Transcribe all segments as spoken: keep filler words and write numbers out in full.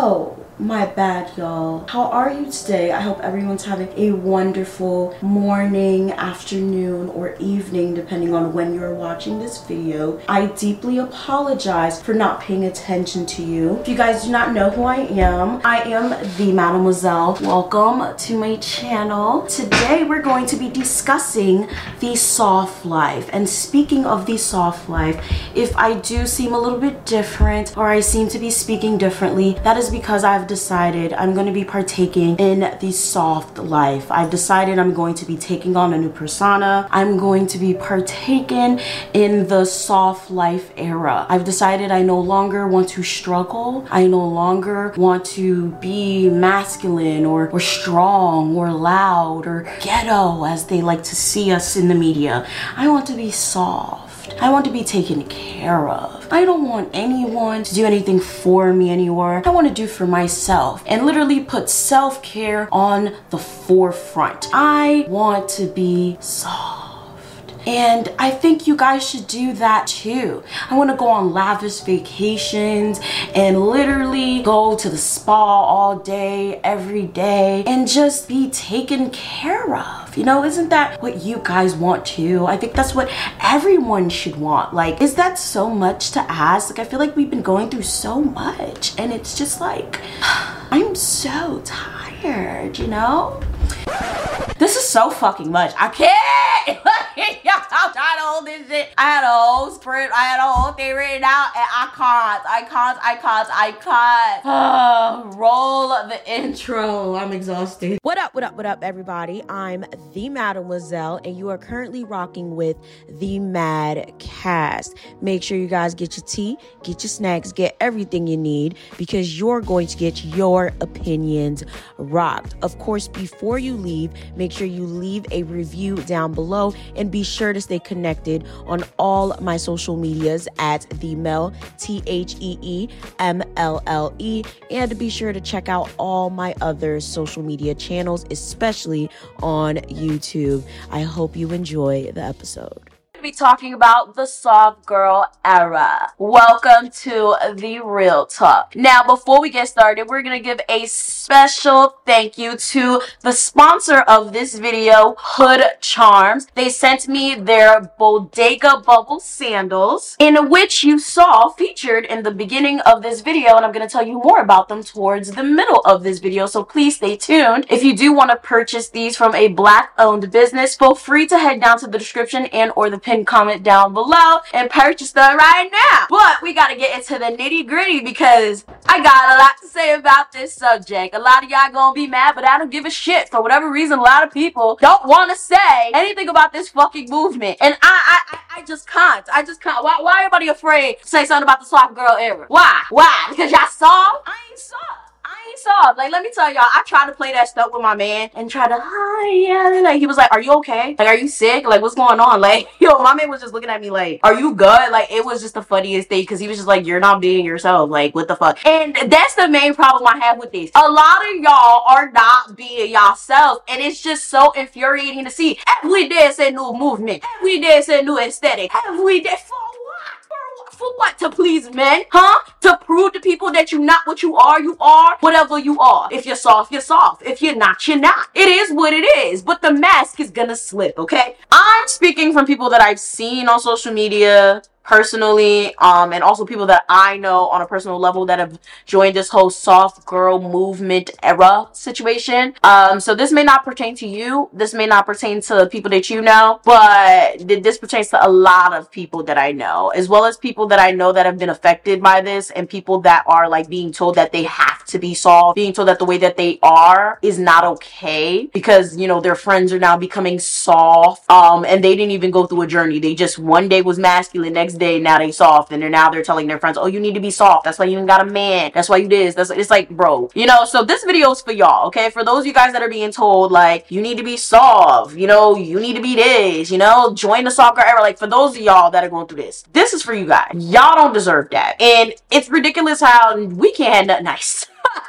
Oh, my bad, y'all. How are you today? I hope everyone's having a wonderful morning, afternoon, or evening, depending on when you're watching this video. I deeply apologize for not paying attention to you. If you guys do not know who I am, I am the Mademoiselle. Welcome to my channel. Today, we're going to be discussing the soft life. And speaking of the soft life, if I do seem a little bit different or I seem to be speaking differently, that is because I've decided I'm going to be partaking in the soft life. I've decided I'm going to be taking on a new persona. I'm going to be partaking in the soft life era. I've decided I no longer want to struggle. I no longer want to be masculine or, or strong or loud or ghetto as they like to see us in the media. I want to be soft. I want to be taken care of. I don't want anyone to do anything for me anymore. I want to do for myself and literally put self-care on the forefront. I want to be soft. And I think you guys should do that too. I want to go on lavish vacations and literally go to the spa all day, every day, and just be taken care of. You know, isn't that what you guys want too? I think that's what everyone should want. Like, is that so much to ask? Like, I feel like we've been going through so much and it's just like, I'm so tired, you know? This is so fucking much. I can't. I'm trying to hold this shit. I had a whole script. I had a whole thing written out, and I can't. I can't. I can't. I can't. Uh, roll the intro. I'm exhausted. What up? What up? What up, everybody? I'm the Mademoiselle, and you are currently rocking with the Mad Cast. Make sure you guys get your tea, get your snacks, get everything you need, because you're going to get your opinions rocked. Of course, before you leave, make sure you leave a review down below and be sure to stay connected on all my social medias at the Mel, T H E E M L L E, and be sure to check out all my other social media channels, especially on YouTube. I hope you enjoy the episode. Be talking about the soft girl era. Welcome to the real talk. Now, before we get started, we're gonna give a special thank you to the sponsor of this video, Hood Charms. They sent me their Bodega Bubble sandals, in which you saw featured in the beginning of this video, and I'm gonna tell you more about them towards the middle of this video, so please stay tuned. If you do want to purchase these from a black owned business, feel free to head down to the description and or the pin comment down below and purchase them right now. But we gotta get into the nitty gritty because I got a lot to say about this subject. A lot of y'all gonna be mad, but I don't give a shit. For whatever reason, a lot of people don't want to say anything about this fucking movement, and I, I, I just can't. I just can't. Why, why everybody afraid to say something about the soft girl era? Why? Why? Because y'all soft? I ain't soft. I ain't soft. Like, let me tell y'all, I tried to play that stuff with my man and try to, hi, yeah. Like, he was like, are you okay? Like, are you sick? Like, what's going on? Like, yo, my man was just looking at me like, are you good? Like, it was just the funniest thing because he was just like, you're not being yourself. Like, what the fuck? And that's the main problem I have with this. A lot of y'all are not being yourself, and it's just so infuriating to see. Every day it's a new movement. Every day it's a new aesthetic. Every day. For what? To please men? Huh? To prove to people that you're not what you are? You are whatever you are. If you're soft, you're soft. If you're not, you're not. It is what it is. But the mask is gonna slip, okay? I'm speaking from people that I've seen on social media personally, um, and also people that I know on a personal level that have joined this whole soft girl movement era situation. Um, so this may not pertain to you. This may not pertain to people that you know, but this pertains to a lot of people that I know, as well as people that I know that have been affected by this, and people that are like being told that they have to be soft, being told that the way that they are is not okay because, you know, their friends are now becoming soft, um, and they didn't even go through a journey. They just one day was masculine, next day now they soft, and they're now they're telling their friends, oh, you need to be soft, that's why you ain't got a man, that's why you this, that's it's like, bro, you know. So this video is for y'all, okay? For those of you guys that are being told like you need to be soft, you know, you need to be this, you know, join the soccer era. Like, for those of y'all that are going through this, this is for you guys. Y'all don't deserve that, and it's ridiculous how we can't have nothing nice.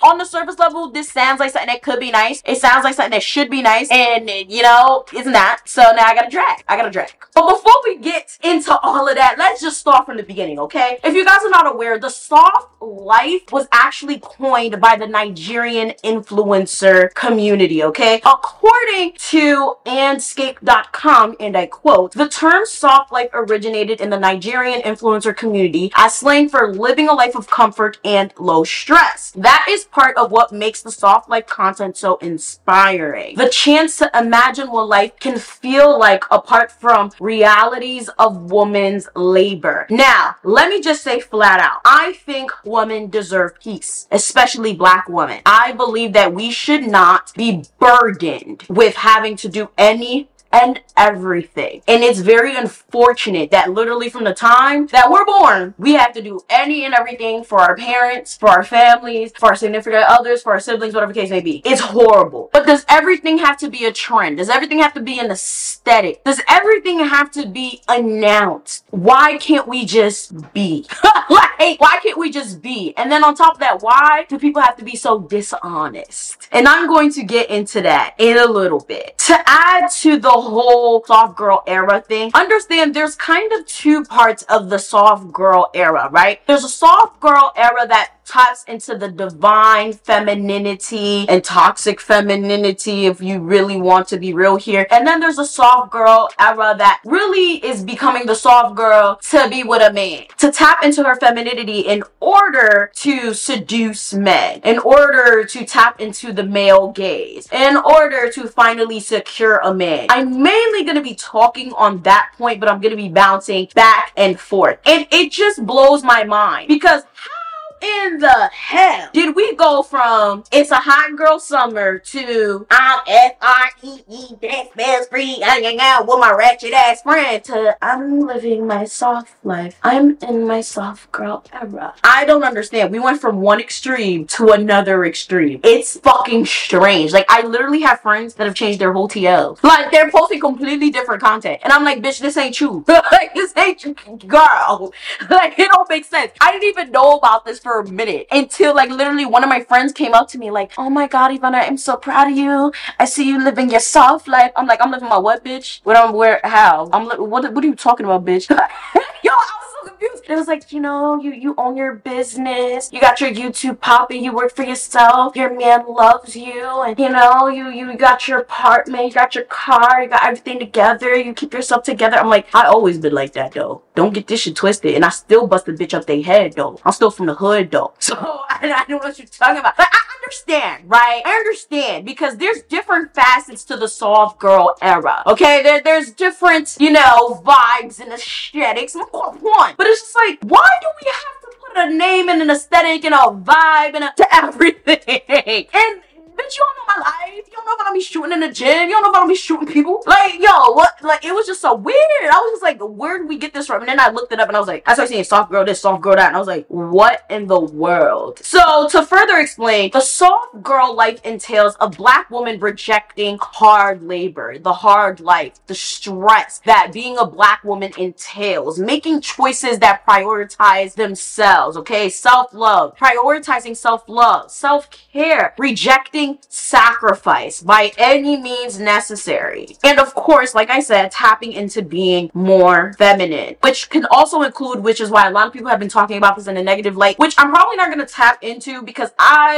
on the surface level, this sounds like something that could be nice. It sounds like something that should be nice, and you know, it's not. So now I gotta drag. I gotta drag. But before we get into all of that, let's just start from the beginning, okay? If you guys are not aware, the soft life was actually coined by the Nigerian influencer community, okay? According to Anscape dot com, and I quote, the term soft life originated in the Nigerian influencer community as slang for living a life of comfort and low stress. That is part of what makes the soft life content so inspiring. The chance to imagine what life can feel like apart from realities of women's labor. Now, let me just say flat out, I think women deserve peace, especially black women. I believe that we should not be burdened with having to do any and everything. And it's very unfortunate that literally from the time that we're born, we have to do any and everything for our parents, for our families, for our significant others, for our siblings, whatever the case may be. It's horrible. But does everything have to be a trend? Does everything have to be an aesthetic? Does everything have to be announced? Why can't we just be? Like, why can't we just be? And then on top of that, why do people have to be so dishonest? And I'm going to get into that in a little bit. To add to the whole soft girl era thing, understand there's kind of two parts of the soft girl era, right? There's a soft girl era that taps into the divine femininity and toxic femininity, if you really want to be real here. And then there's a soft girl era that really is becoming the soft girl to be with a man, to tap into her femininity in order to seduce men, in order to tap into the male gaze, in order to finally secure a man. I'm mainly going to be talking on that point, but I'm going to be bouncing back and forth. And it just blows my mind, because how in the hell did we go from it's a hot girl summer to I'm F R E E, best best free, hanging out with my ratchet ass friend, to I'm living my soft life, I'm in my soft girl era? I don't understand. We went from one extreme to another extreme. It's fucking strange. Like, I literally have friends that have changed their whole T L. Like, they're posting completely different content, and I'm like, bitch, this ain't you. Like, this ain't you, girl. Like, it don't make sense. I didn't even know about this for a minute until like literally one of my friends came up to me like, oh my god, Ivana, I'm so proud of you. I see you living your soft life. I'm like, I'm living my what, bitch? What I'm where how? I'm li- what what are you talking about, bitch? Yo, I was so confused. It was like, you know, you you own your business, you got your YouTube popping, you work for yourself, your man loves you, and you know, you you got your apartment, you got your car, you got everything together, you keep yourself together. I'm like, I always been like that though. Don't get this shit twisted. And I still bust the bitch up they head though. I'm still from the hood though. So I, I don't know what you're talking about. But I understand, right? I understand, because there's different facets to the soft girl era. Okay, there, there's different, you know, vibes and aesthetics. One, but it's just like, why do we have to put a name and an aesthetic and a vibe and a, to everything? And bitch, you don't know my life. You don't know if I'm be shooting in the gym. You don't know if I'm be shooting people. Like, yo, what? Like, it was just so weird. I was just like, where did we get this from? And then I looked it up and I was like, I started seeing soft girl this, soft girl that. And I was like, what in the world? So, to further explain, the soft girl life entails a black woman rejecting hard labor, the hard life, the stress that being a black woman entails, making choices that prioritize themselves, okay? Self-love, prioritizing self-love, self-care, rejecting sacrifice by any means necessary. And of course, like I said, tapping into being more feminine, which can also include, which is why a lot of people have been talking about this in a negative light, which I'm probably not going to tap into because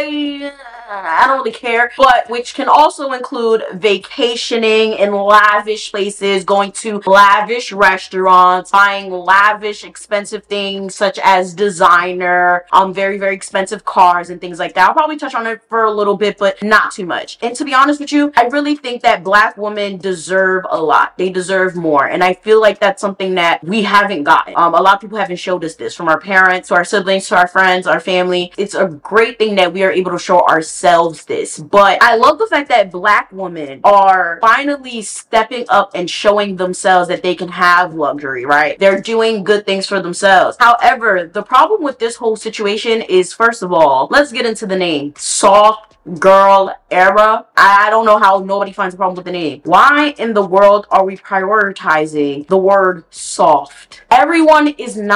I I don't really care, but which can also include vacationing in lavish places, going to lavish restaurants, buying lavish expensive things such as designer, um very very expensive cars and things like that. I'll probably touch on it for a little bit, but not too much. And to be honest with you, I really think that black women deserve a lot. They deserve more. And I feel like that's something that we haven't gotten. Um, a lot of people haven't showed us this, from our parents to our siblings to our friends, our family. It's a great thing that we are able to show ourselves this. But I love the fact that black women are finally stepping up and showing themselves that they can have luxury, right? They're doing good things for themselves. However, the problem with this whole situation is, first of all, let's get into the name. Soft girl era. I don't know how nobody finds a problem with the name. Why in the world are we prioritizing the word soft? Everyone is not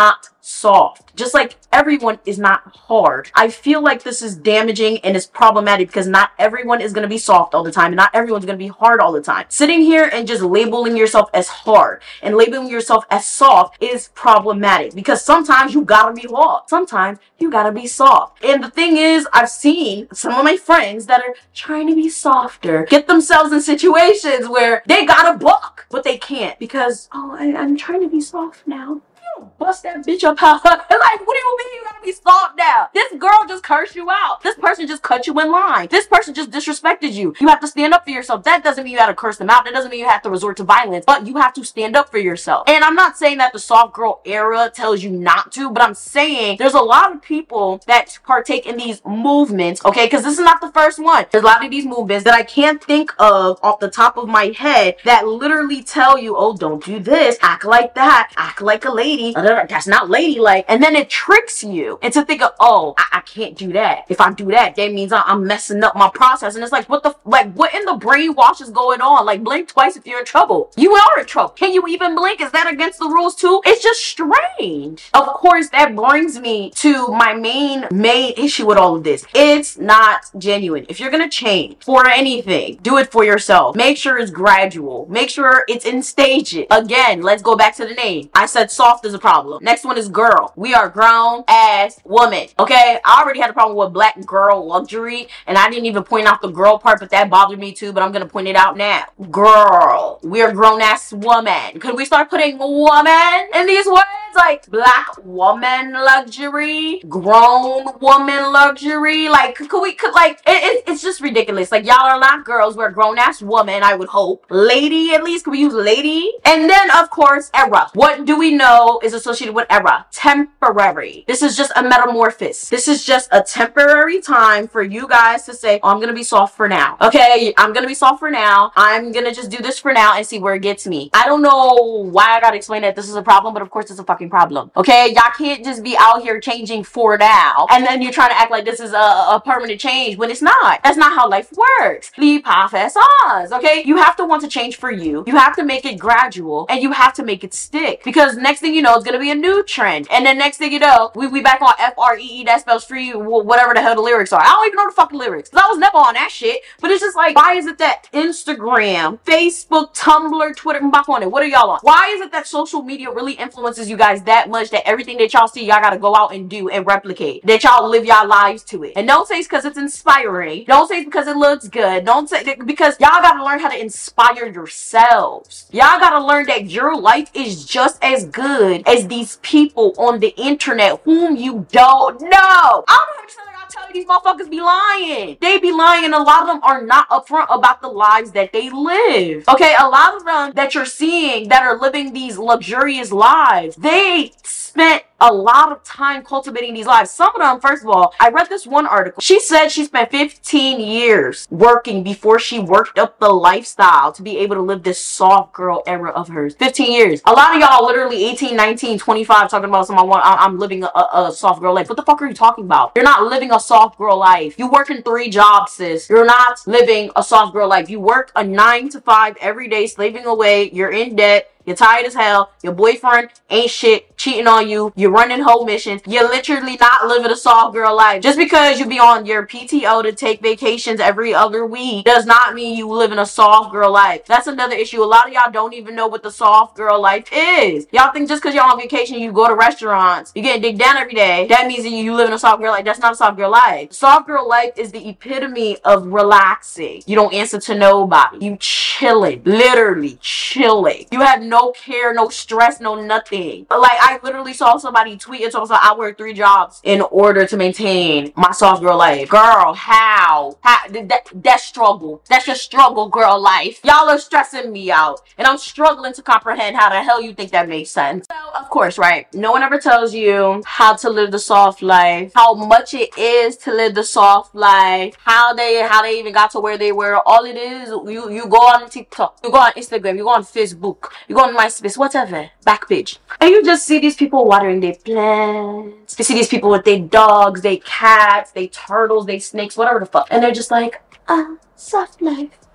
soft. Just like everyone is not hard. I feel like this is damaging and it's problematic because not everyone is going to be soft all the time and not everyone's going to be hard all the time. Sitting here and just labeling yourself as hard and labeling yourself as soft is problematic because sometimes you gotta be hard. Sometimes you gotta be soft. And the thing is, I've seen some of my friends that are trying to be softer get themselves in situations where they gotta buck, but they can't because, oh, I, I'm trying to be soft now. Bust that bitch up out. Like, what do you mean you gotta be soft now? This girl just cursed you out. This person just cut you in line. This person just disrespected you. You have to stand up for yourself. That doesn't mean you have to curse them out. That doesn't mean you have to resort to violence, but you have to stand up for yourself. And I'm not saying that the soft girl era tells you not to, but I'm saying there's a lot of people that partake in these movements, okay? Because this is not the first one. There's a lot of these movements that I can't think of off the top of my head that literally tell you, oh, don't do this, act like that, act like a lady. That's not ladylike. And then it tricks you into thinking, oh, I, I can't do that. If I do that, that means I, I'm messing up my process. And it's like, what the, like, what in the brainwash is going on? Like, blink twice if you're in trouble. You are in trouble. Can you even blink? Is that against the rules too? It's just strange. Of course, that brings me to my main, main issue with all of this. It's not genuine. If you're gonna change for anything, do it for yourself. Make sure it's gradual. Make sure it's in stages. Again, let's go back to the name. I said soft is a problem. Next one is girl. We are grown ass woman. Okay, I already had a problem with black girl luxury, and I didn't even point out the girl part, but that bothered me too. But I'm gonna point it out now. Girl, we are grown ass woman. Could we start putting woman in these words? Like black woman luxury, grown woman luxury. Like, could we? Could like it, it, it's just ridiculous. Like, y'all are not girls. We're grown ass woman. I would hope. Lady, at least. Could we use lady? And then of course, era. What do we know is associated with era? Temporary. This is just a metamorphosis. This is just a temporary time for you guys to say, oh, I'm gonna be soft for now. Okay, I'm gonna be soft for now. I'm gonna just do this for now and see where it gets me. I don't know why I gotta explain that this is a problem, but of course it's a fucking problem. Okay, y'all can't just be out here changing for now and then you're trying to act like this is a, a permanent change when it's not. That's not how life works. Leave path as us. Okay, you have to want to change for you. You have to make it gradual and you have to make it stick because next thing you know, it's gonna be a new trend. And then next thing you know, we we back on F R E E, that spells free, whatever the hell the lyrics are. I don't even know the fucking lyrics because I was never on that shit. But it's just like, why is it that Instagram, Facebook, Tumblr, Twitter, I'm back on it. What are y'all on? Why is it that social media really influences you guys that much that everything that y'all see, y'all gotta go out and do and replicate? That y'all live y'all lives to it. And don't say it's because it's inspiring. Don't say it's because it looks good. Don't say that because y'all gotta learn how to inspire yourselves. Y'all gotta learn that your life is just as good as these people on the internet whom you don't know. I don't know how to tell you, I'll tell you these motherfuckers be lying. They be lying and a lot of them are not upfront about the lives that they live. Okay, a lot of them that you're seeing that are living these luxurious lives, they spent a lot of time cultivating these lives. Some of them, first of all, I read this one article. She said she spent fifteen years working before she worked up the lifestyle to be able to live this soft girl era of hers. fifteen years. A lot of y'all literally eighteen, nineteen, twenty-five talking about someone, I'm living a, a soft girl life. What the fuck are you talking about? You're not living a soft girl life. You work in three jobs, sis. You're not living a soft girl life. You work a nine to five every day, slaving away. You're in debt. You're tired as hell. Your boyfriend ain't shit, cheating on you. You're running home missions. You're literally not living a soft girl life. Just because you be on your P T O to take vacations every other week does not mean you living a soft girl life. That's another issue. A lot of y'all don't even know what the soft girl life is. Y'all think just because you're on vacation, you go to restaurants, you getting digged down every day, that means that you live in a soft girl life. That's not a soft girl life. Soft girl life is the epitome of relaxing. You don't answer to nobody. You chilling. Literally chilling. You have no no care, no stress, no nothing. Like, I literally saw somebody tweet and told us I work three jobs in order to maintain my soft girl life. Girl, how? How? That, that struggle. That's your struggle, girl life. Y'all are stressing me out. And I'm struggling to comprehend how the hell you think that makes sense. So, of course, right? No one ever tells you how to live the soft life, how much it is to live the soft life, how they how they even got to where they were. All it is, you, you go on TikTok, you go on Instagram, you go on Facebook, you go on MySpace, whatever, back page, and you just see these people watering their plants. You see these people with their dogs, their cats, their turtles, their snakes, whatever the fuck, and they're just like, ah, soft life.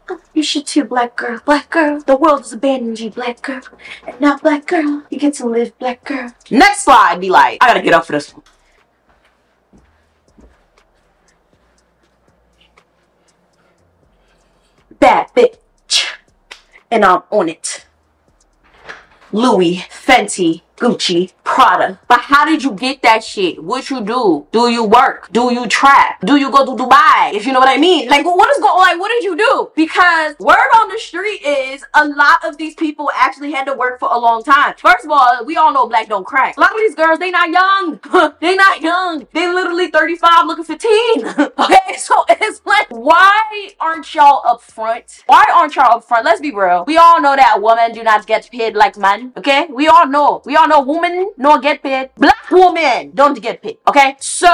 You should too, black girl. Black girl, the world has abandoned you, black girl. And now, black girl, you get to live, black girl. Next slide be like, I gotta get up for this one. Bad bitch. And I'm on it. Louis, Fenty, Gucci, Prada. But how did you get that shit? What you do? Do you work? Do you trap? Do you go to Dubai? If you know what I mean. Like, what is going, like, what did you do? Because word on the street is a lot of these people actually had to work for a long time. First of all, we all know black don't crack. A lot of these girls, they not young. They not young. They literally thirty-five looking fifteen. Okay, so it's like, why aren't y'all up front? Why aren't y'all up front? Let's be real. We all know that women do not get paid like men. Okay, we all know. We all know women don't get paid. Black women don't get paid. Okay,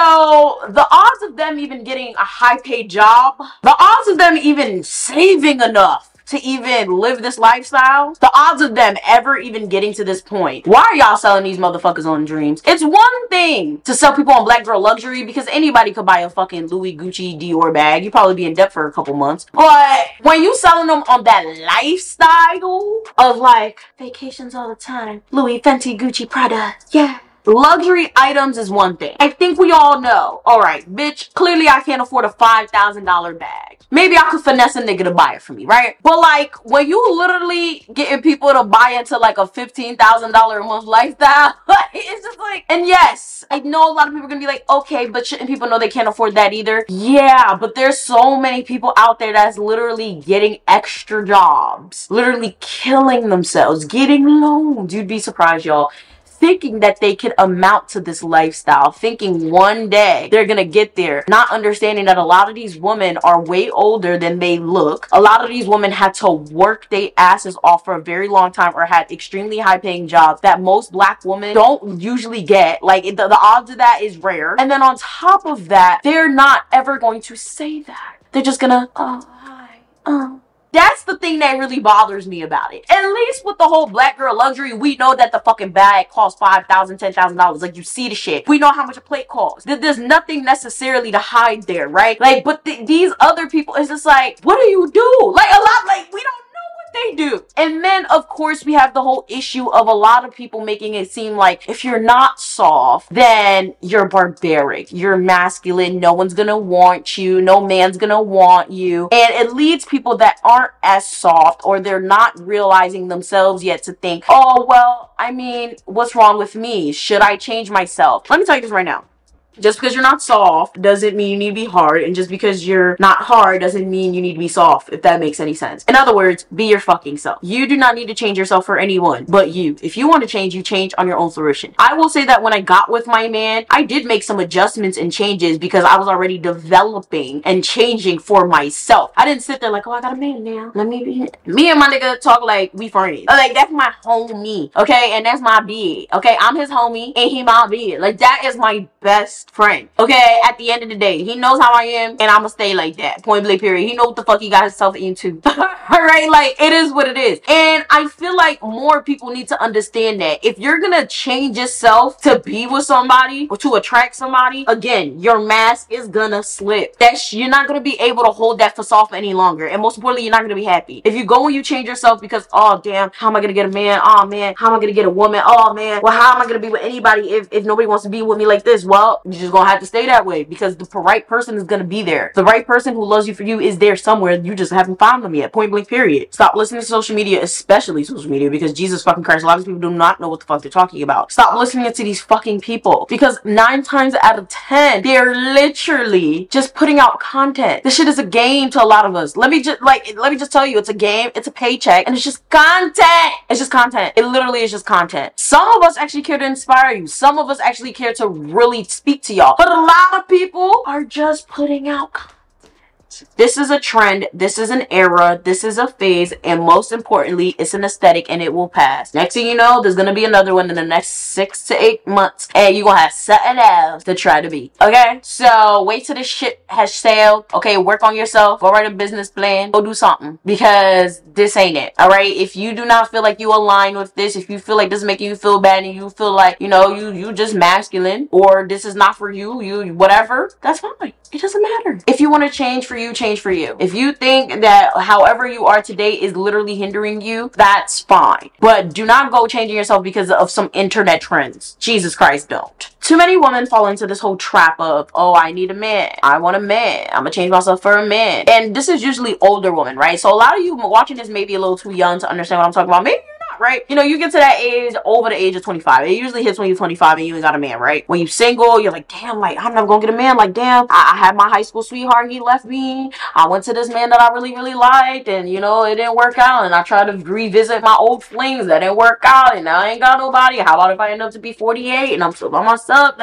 so the odds of them even getting a high paid job, the odds of them even saving enough to even live this lifestyle, the odds of them ever even getting to this point. Why are y'all selling these motherfuckers on dreams? It's one thing to sell people on black girl luxury because anybody could buy a fucking Louis, Gucci, Dior bag. You probably be in debt for a couple months. But when you selling them on that lifestyle of like vacations all the time, Louis, Fenty, Gucci, Prada, yeah. Luxury items is one thing. I think we all know. Alright, bitch, clearly I can't afford a five thousand dollar bag. Maybe I could finesse a nigga to buy it for me, right? But like, when you literally getting people to buy into like a fifteen thousand dollar a month lifestyle, it's just like, and yes, I know a lot of people are gonna be like, okay, but shouldn't people know they can't afford that either? Yeah, but there's so many people out there that's literally getting extra jobs, literally killing themselves, getting loans. You'd be surprised, y'all. Thinking that they could amount to this lifestyle, thinking one day they're gonna get there, not understanding that a lot of these women are way older than they look. A lot of these women had to work their asses off for a very long time or had extremely high paying jobs that most black women don't usually get. Like, the, the odds of that is rare. And then on top of that, they're not ever going to say that. They're just gonna, oh, hi, oh. That's the thing that really bothers me about it. At least with the whole black girl luxury, we know that the fucking bag costs five thousand dollars, ten thousand dollars. Like, you see the shit. We know how much a plate costs. There's nothing necessarily to hide there, right? Like, but th these other people, it's just like, what do you do? Like, a lot, like, we don't they do. And then of course we have the whole issue of a lot of people making it seem like if you're not soft, then you're barbaric, you're masculine, no one's gonna want you, no man's gonna want you. And it leads people that aren't as soft or they're not realizing themselves yet to think, oh well, I mean, what's wrong with me? Should I change myself? Let me tell you this right now. Just because you're not soft doesn't mean you need to be hard, and just because you're not hard doesn't mean you need to be soft, if that makes any sense. In other words, be your fucking self. You do not need to change yourself for anyone but you. If you want to change, you change on your own fruition. I will say that when I got with my man, I did make some adjustments and changes because I was already developing and changing for myself. I didn't sit there like, oh, I got a man now, let me be. Me and my nigga talk like we friends. Like, that's my homie, okay? And that's my bid, okay? I'm his homie and he my bid. Like, that is my best friend, okay? At the end of the day, he knows how I am and I'ma stay like that, point blank period. He knows what the fuck he got himself into. All right, like, it is what it is. And I feel like more people need to understand that if you're gonna change yourself to be with somebody or to attract somebody, again, your mask is gonna slip. That's, you're not gonna be able to hold that facade for any longer, and most importantly, you're not gonna be happy. If you go and you change yourself because, oh damn, how am I gonna get a man? Oh man, how am I gonna get a woman? Oh man, well, how am I gonna be with anybody if, if nobody wants to be with me like this? Well, you're just gonna have to stay that way because the right person is gonna be there. The right person who loves you for you is there somewhere. You just haven't found them yet. Point blank period. Stop listening to social media, especially social media, because Jesus fucking Christ, a lot of people do not know what the fuck they're talking about. Stop listening to these fucking people because nine times out of ten, they're literally just putting out content. This shit is a game to a lot of us. Let me just like, let me just tell you, it's a game, it's a paycheck, and it's just content. It's just content. It literally is just content. Some of us actually care to inspire you. Some of us actually care to really speak to y'all, but a lot of people are just putting out content. This is a trend, this is an era, this is a phase, and most importantly, it's an aesthetic and it will pass. Next thing you know, there's gonna be another one in the next six to eight months and you're gonna have something else to try to be. Okay? So wait till this shit has sailed. Okay, work on yourself, go write a business plan, go do something, because this ain't it. Alright? If you do not feel like you align with this, if you feel like this is making you feel bad and you feel like, you know, you you just masculine, or this is not for you, you whatever, that's fine. It doesn't matter. If you you want to change for you, change for you. If you think that however you are today is literally hindering you, that's fine. But do not go changing yourself because of some internet trends. Jesus Christ, don't. Too many women fall into this whole trap of, oh, I need a man. I want a man. I'm gonna change myself for a man. And this is usually older women, right? So a lot of you watching this may be a little too young to understand what I'm talking about. Maybe you're not, right? You know, you get to that age, over the age of twenty-five. It usually hits when you're twenty-five and you ain't got a man, right? When you single, you're like, damn, like, I'm never gonna get a man. Like, damn, I, I had my high school sweetheart, he left me. I went to this man that I really, really liked, and, you know, it didn't work out. And I tried to revisit my old flings that didn't work out, and now I ain't got nobody. How about if I end up to be forty-eight and I'm still by myself?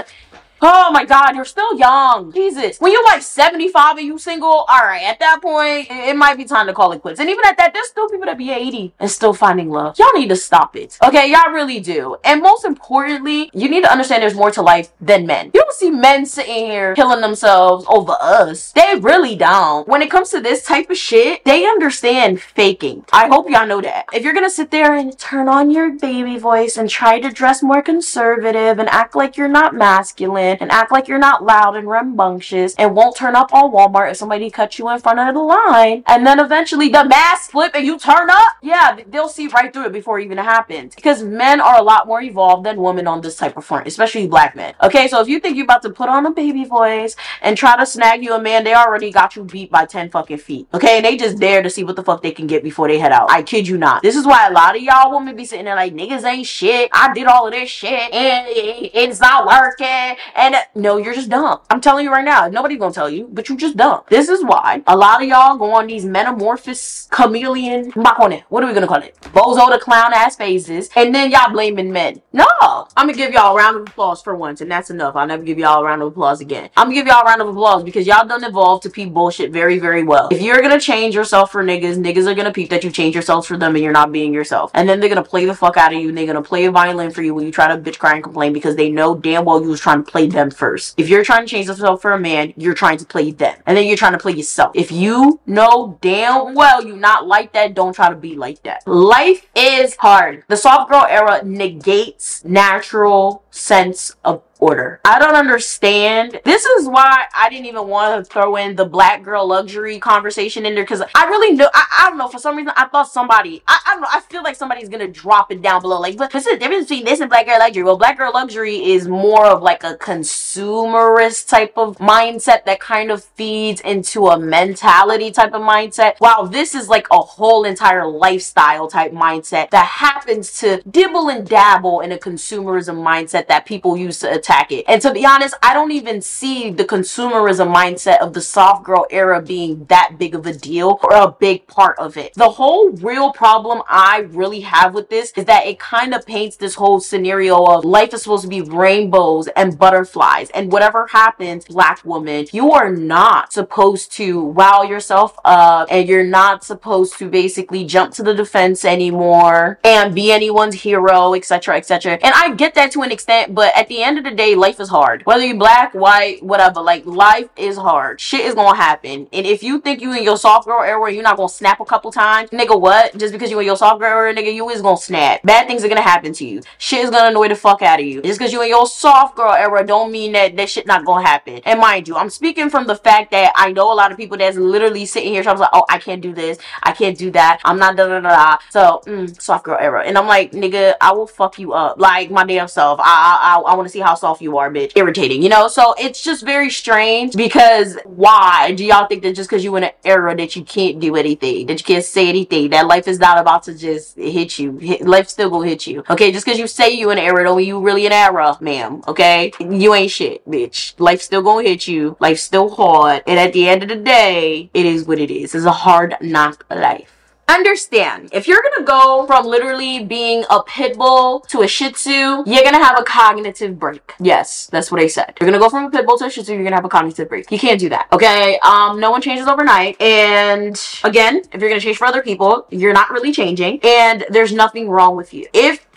Oh my God, you're still young. Jesus. When you're like seventy-five and you single, alright, at that point, it, it might be time to call it quits. And even at that, there's still people that be eighty and still finding love. Y'all need to stop it. Okay, y'all really do. And most importantly, you need to understand there's more to life than men. You don't see men sitting here killing themselves over us. They really don't. When it comes to this type of shit, they understand faking. I hope y'all know that. If you're gonna sit there and turn on your baby voice and try to dress more conservative and act like you're not masculine, and act like you're not loud and rambunctious, and won't turn up on Walmart if somebody cuts you in front of the line, and then eventually the mask flip and you turn up, yeah, they'll see right through it before it even happens. Because men are a lot more evolved than women on this type of front, especially black men. Okay, so if you think you're about to put on a baby voice and try to snag you a man, they already got you beat by ten fucking feet. Okay, and they just dare to see what the fuck they can get before they head out. I kid you not. This is why a lot of y'all women be sitting there like, niggas ain't shit. I did all of this shit and it's not working. And no, you're just dumb. I'm telling you right now. Nobody's gonna tell you, but you just dumb. This is why a lot of y'all go on these metamorphosis, chameleon, what are we gonna call it? Bozo the clown ass phases, and then y'all blaming men. No, I'm gonna give y'all a round of applause for once, and that's enough. I'll never give y'all a round of applause again. I'm gonna give y'all a round of applause because y'all done evolved to peep bullshit very, very well. If you're gonna change yourself for niggas, niggas are gonna peep that you change yourselves for them and you're not being yourself. And then they're gonna play the fuck out of you, and they're gonna play a violin for you when you try to bitch, cry, and complain because they know damn well you was trying to play them first. If you're trying to change yourself for a man, you're trying to play them. And then you're trying to play yourself. If you know damn well you not like that, don't try to be like that. Life is hard. The soft girl era negates natural sense of order. I don't understand. This is why I didn't even want to throw in the black girl luxury conversation in there, because I really know, I, I don't know, for some reason I thought somebody, I, I don't know, I feel like somebody's gonna drop it down below, like, but what's the difference between this and black girl luxury? Well, black girl luxury is more of like a consumerist type of mindset that kind of feeds into a mentality type of mindset, while this is like a whole entire lifestyle type mindset that happens to dibble and dabble in a consumerism mindset that people use to attack it. And to be honest, I don't even see the consumerism mindset of the soft girl era being that big of a deal or a big part of it. The whole real problem I really have with this is that it kind of paints this whole scenario of life is supposed to be rainbows and butterflies, and whatever happens, black woman, you are not supposed to wow yourself up, and you're not supposed to basically jump to the defense anymore and be anyone's hero, etc, etc. And I get that to an extent, but at the end of the day, life is hard. Whether you're black, white, whatever, like, life is hard. Shit is gonna happen. And if you think you in your soft girl era, you're not gonna snap a couple times, nigga, what? Just because you in your soft girl era, nigga, you is gonna snap. Bad things are gonna happen to you. Shit is gonna annoy the fuck out of you. Just because you in your soft girl era don't mean that that shit not gonna happen. And mind you, I'm speaking from the fact that I know a lot of people that's literally sitting here trying to like, oh, I can't do this, I can't do that, I'm not da da da da. So, mm, soft girl era. And I'm like, nigga, I will fuck you up. Like, my damn self. I I, I, I want to see how soft you are, bitch. Irritating, you know? So it's just very strange, because why do y'all think that just because you in an era that you can't do anything, that you can't say anything, that life is not about to just hit you? Hit, life still gonna hit you. Okay, just because you say you in an era don't mean you really an era, ma'am. Okay, you ain't shit, bitch. Life still gonna hit you. Life's still hard, and at the end of the day, it is what it is. It's a hard knock life. Understand, if you're gonna go from literally being a pit bull to a shih tzu, you're gonna have a cognitive break. Yes, that's what I said. You're gonna go from a pit bull to a shih tzu, you're gonna have a cognitive break. You can't do that, okay? Um, no one changes overnight. And again, if you're gonna change for other people, you're not really changing, and there's nothing wrong with you. If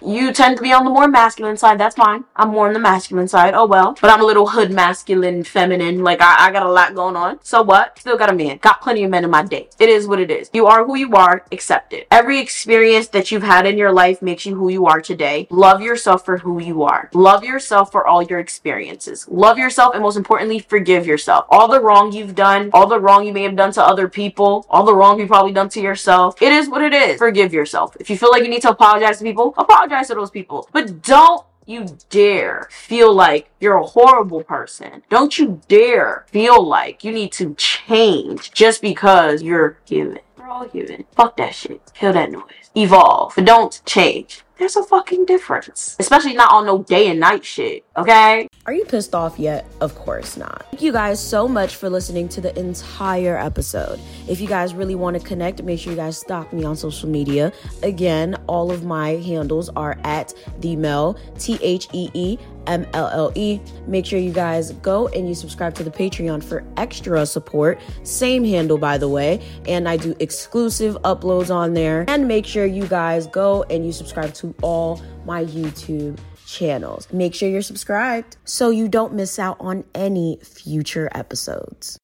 You tend to be on the more masculine side. That's fine. I'm more on the masculine side. Oh well. But I'm a little hood masculine, feminine. Like I, I got a lot going on. So what? Still got a man. Got plenty of men in my day. It is what it is. You are who you are. Accept it. Every experience that you've had in your life makes you who you are today. Love yourself for who you are. Love yourself for all your experiences. Love yourself, and most importantly, forgive yourself. All the wrong you've done, all the wrong you may have done to other people, all the wrong you've probably done to yourself. It is what it is. Forgive yourself. If you feel like you need to apologize to people, apologize to those people. But don't you dare feel like you're a horrible person. Don't you dare feel like you need to change just because you're human. We're all human. Fuck that shit. Kill that noise. Evolve. But don't change. There's a fucking difference. Especially not on no day and night shit, okay? Are you pissed off yet? Of course not. Thank you guys so much for listening to the entire episode. If you guys really want to connect, make sure you guys stalk me on social media. Again, all of my handles are at the Mel, T H E E M L L E. Make sure you guys go and you subscribe to the Patreon for extra support. Same handle, by the way. And I do exclusive uploads on there. And make sure you guys go and you subscribe to all my YouTube channels. Make sure you're subscribed so you don't miss out on any future episodes.